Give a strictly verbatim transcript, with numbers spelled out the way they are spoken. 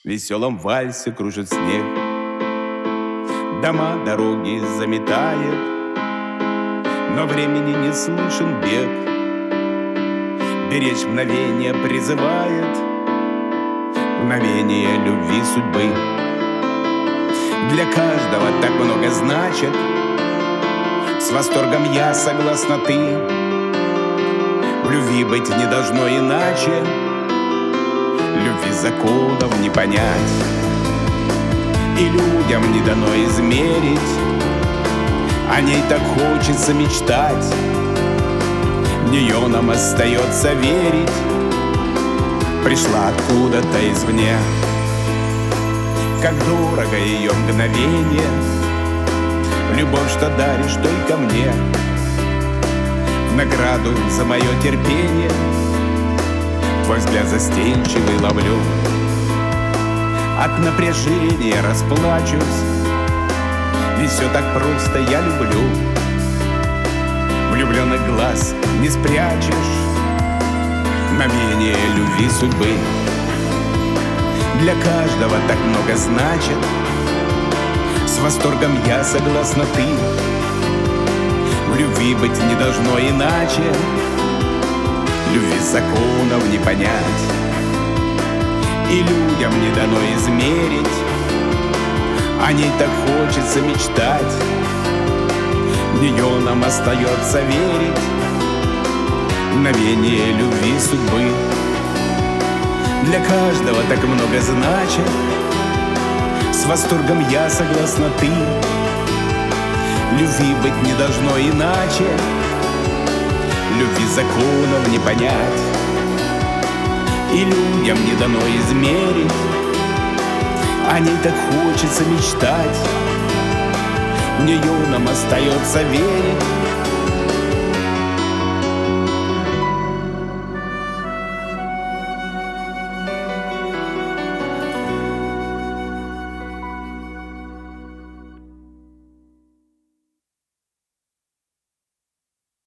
В веселом вальсе кружит снег. Дома, дороги заметает, но времени не слышен бег. Беречь мгновение призывает мгновение любви судьбы. Для каждого так много значит, с восторгом я согласна ты. В любви быть не должно иначе, любви законов не понять. И людям не дано измерить, о ней так хочется мечтать. В нее нам остается верить, пришла откуда-то извне. Как дорого ее мгновение, любовь, что даришь только мне. В награду за мое терпение твой взгляд застенчивый ловлю. От напряжения расплачусь, ведь все так просто я люблю. Влюбленных глаз не спрячешь мгновение любви судьбы. Для каждого так много значит, с восторгом я согласна ты. В любви быть не должно иначе, любви законов не понять. И людям не дано измерить, о ней так хочется мечтать. В нее нам остается верить, мгновение любви судьбы. Для каждого так много значит, с восторгом я согласна ты. Любви быть не должно иначе, любви законов не понять. И людям не дано измерить, о ней так хочется мечтать. В нее нам остается верить,